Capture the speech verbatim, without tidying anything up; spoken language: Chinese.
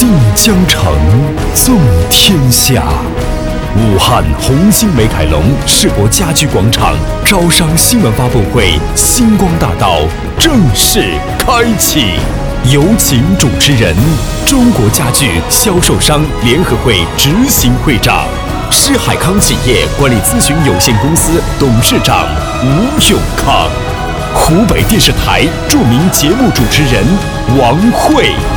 印江城，纵天下。武汉红星美凯龙世博家居广场招商新闻发布会星光大道正式开启，有请主持人中国家具销售商联合会执行会长、施海康企业管理咨询有限公司董事长吴永康，湖北电视台著名节目主持人王慧。